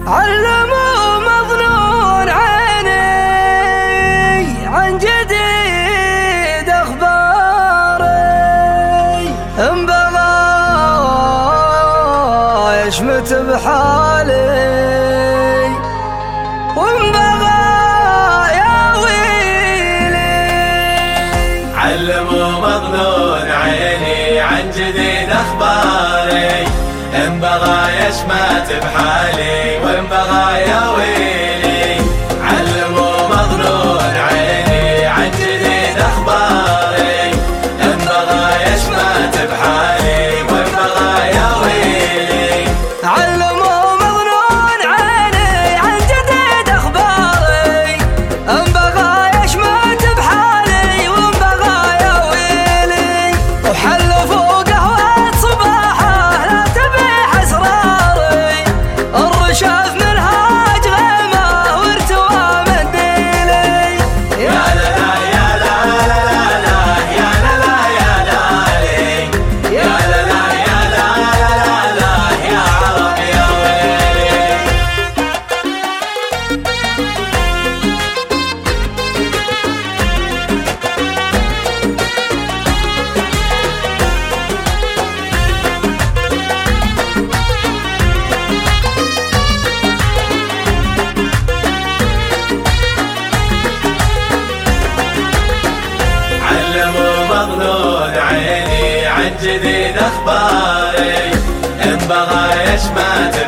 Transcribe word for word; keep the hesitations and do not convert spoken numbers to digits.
علموا مظنون عيني عن جديد أخباري، إن بغى يشمت بحالي وإن بغى يا ويلي. علموا مظنون عيني عن جديد أخباري، إن بغى يشمت بحالي وإن بغى يا ويلي. علموا مظنون عيني عن جديد أخباري، إن بغى يشمت بحالي وإن بغى يا ويلي. علموا مظنون عيني عن جديد أخباري، إن بغى يشمت بحالي وإن بغى يا ويلي. وحلفوا قهوة صباحه لا تبيح أسراري، الرشاف منهاج غيمه وارتوى منديلي. يا لا لا يا لا لا لا يا لا لا يا لا لي، يا لا لا يا لا لا لا يا عرب يا ويلي. علموا مظنون عيني عن جديد أخباري، إن بغى يشمت